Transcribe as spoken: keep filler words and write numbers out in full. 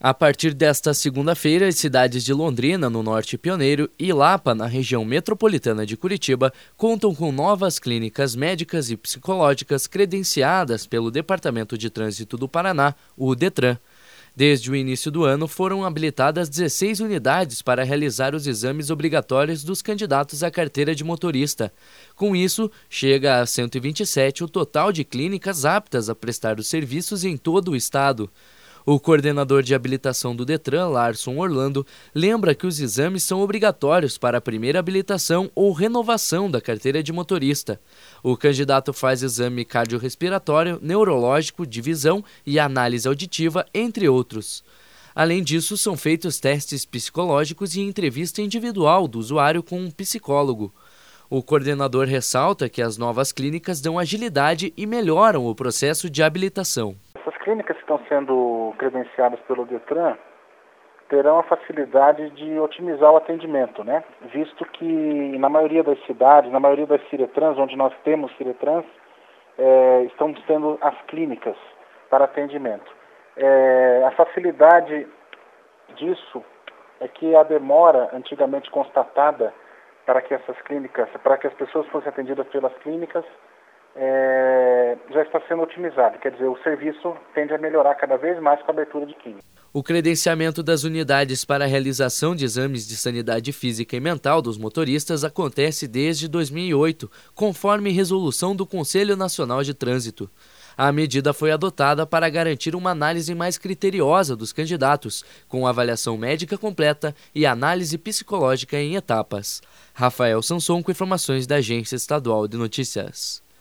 A partir desta segunda-feira, as cidades de Londrina, no Norte Pioneiro, e Lapa, na região metropolitana de Curitiba, contam com novas clínicas médicas e psicológicas credenciadas pelo Departamento de Trânsito do Paraná, o DETRAN. Desde o início do ano, foram habilitadas dezesseis unidades para realizar os exames obrigatórios dos candidatos à carteira de motorista. Com isso, chega a cento e vinte e sete o total de clínicas aptas a prestar os serviços em todo o estado. O coordenador de habilitação do DETRAN, Larson Orlando, lembra que os exames são obrigatórios para a primeira habilitação ou renovação da carteira de motorista. O candidato faz exame cardiorrespiratório, neurológico, de visão e análise auditiva, entre outros. Além disso, são feitos testes psicológicos e entrevista individual do usuário com um psicólogo. O coordenador ressalta que as novas clínicas dão agilidade e melhoram o processo de habilitação. Essas clínicas que estão sendo credenciadas pelo DETRAN terão a facilidade de otimizar o atendimento, né? Visto que na maioria das cidades, na maioria das Ciretrans, onde nós temos Ciretrans, é, estão tendo as clínicas para atendimento. É, a facilidade disso é que a demora antigamente constatada para que essas clínicas, para que as pessoas fossem atendidas pelas clínicas, É, já está sendo otimizado, quer dizer, o serviço tende a melhorar cada vez mais com a abertura de clínica. O credenciamento das unidades para a realização de exames de sanidade física e mental dos motoristas acontece desde dois mil e oito, conforme resolução do Conselho Nacional de Trânsito. A medida foi adotada para garantir uma análise mais criteriosa dos candidatos, com avaliação médica completa e análise psicológica em etapas. Rafael Sanson, com informações da Agência Estadual de Notícias.